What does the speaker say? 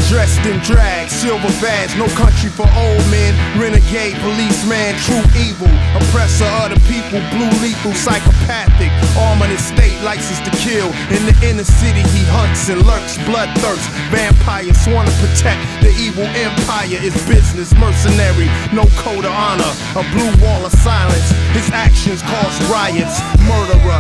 Dressed in drag, silver badge, no country for old men. Renegade policeman, true evil. Oppressor of the people, blue lethal, psychopathic. Arm in his state, license to kill. In the inner city he hunts and lurks, bloodthirst. Vampire sworn to protect the evil empire. Is business, mercenary, no code of honor. A blue wall of silence, his actions cause riots. Murderer,